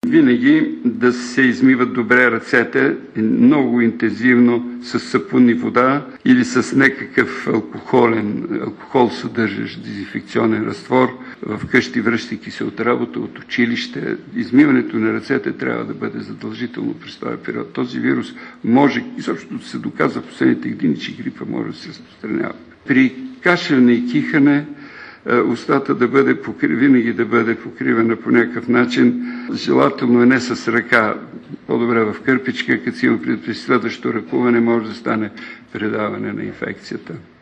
Винаги да се измиват добре ръцете, много интензивно с сапун и вода или с някакъв алкохол съдържащ дезинфекционен разтвор. Вкъщи, връщайки се от работа, от училище, измиването на ръцете трябва да бъде задължително през този период. Този вирус може, изобщо се доказва в последните години, че грипа може да се разпространява. При кашляне и кихане устата винаги да бъде покривана по някакъв начин. Желателно е не с ръка, по-добре в кърпичка, като си има при следващото ръкуване може да стане предаване на инфекцията.